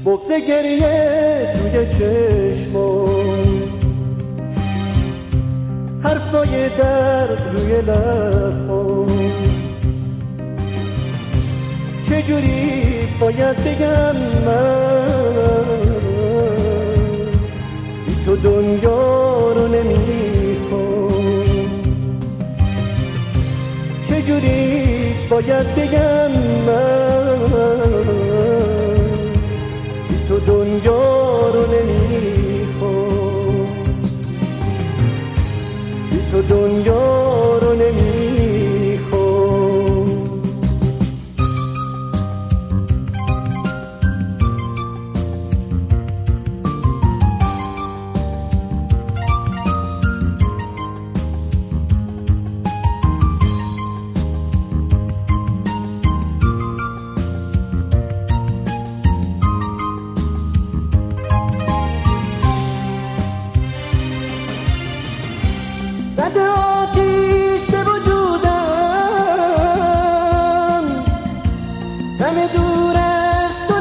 بغض گریه توی چشمم، حرفای درد روی لبم، چجوری باید بگم من بی تو دنیا رو نمیخوام، چجوری باید بگم من بی تو دنیا رو نمیخوام، بی تو دنیا رو نمیخوام. زده آتیش به وجودم، همه دور از تو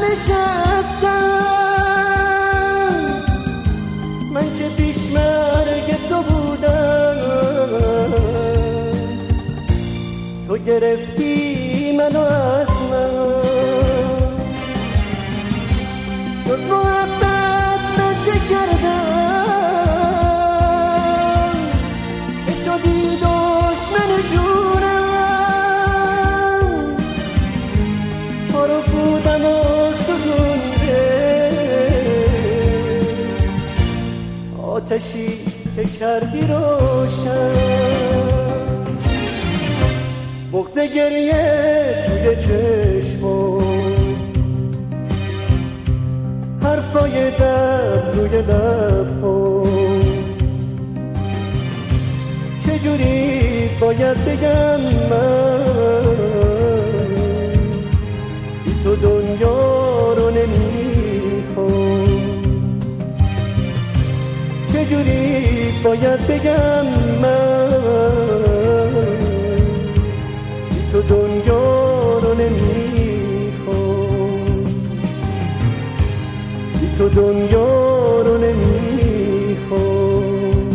نشستم، من چه پیشمرگ تو بودم، تو گرفتی منو از من، جز محبت من چه کردم شدی دشمن جونم، تو رو بودم و سوزونده آتشی که کردی روشن، بغض گریه توی چشمم، حرفای درد روی لبم، چجوری باید بگم من بی تو دنیا رو نمیخوام، چجوری باید بگم من بی تو دنیا رو نمیخوام، بی تو دنیا رو نمیخوام.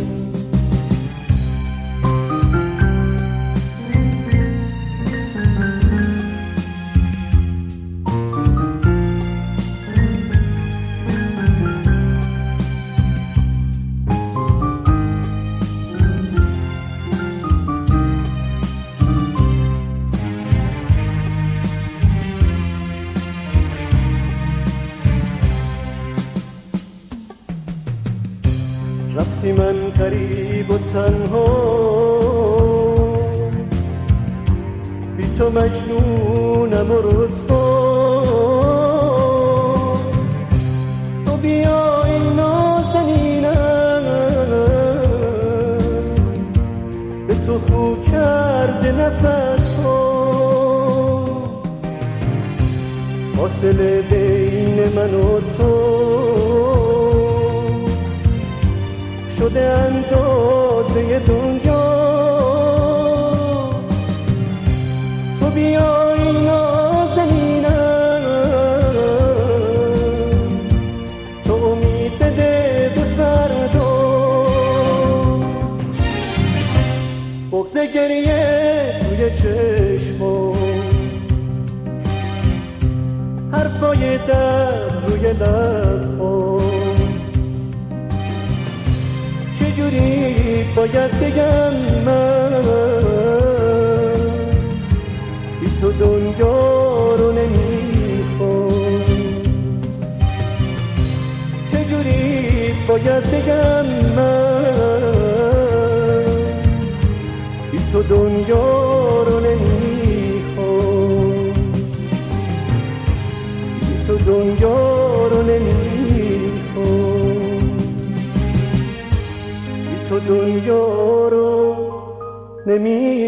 رفتی من غریب و تنها، بی تو مجنونم و رسوا، تو بیا این نازنینم به تو خو کرده نفس ها، فاصله بین من و تو شده اندازه دنیا، تو بیا این نازنینم تو امید بده به فردا، بغض گریه توی چشمم، حرفای درد روی لبم، چجوری باید بگم من بی تو دنیا رو نمیخوام، چجوری باید بگم من بی تو دنیا رو نمیخوام، بی تو دنیا رو نمیخوام، تو دنیا رو نمی